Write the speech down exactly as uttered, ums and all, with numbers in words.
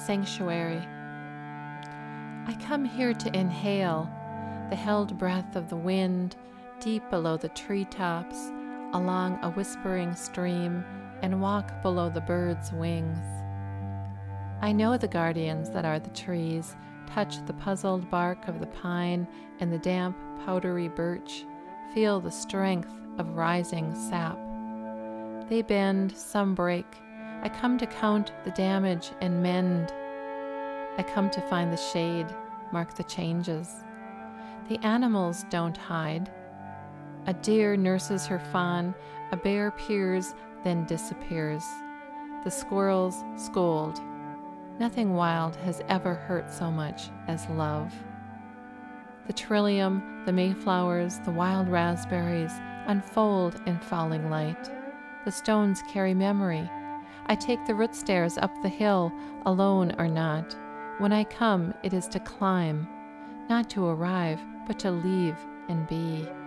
sanctuary. I come here to inhale the held breath of the wind deep below the treetops, along a whispering stream, and walk below the birds' wings. I know the guardians that are the trees touch the puzzled bark of the pine and the damp, powdery birch, feel the strength of rising sap. They bend, some break. I come to count the damage and mend. I come to find the shade, mark the changes. The animals don't hide. A deer nurses her fawn, a bear peers, then disappears. The squirrels scold. Nothing wild has ever hurt so much as love. The trillium, the mayflowers, the wild raspberries unfold in falling light. The stones carry memory. I take the root stairs up the hill, alone or not. When I come, it is to climb, not to arrive, but to leave and be.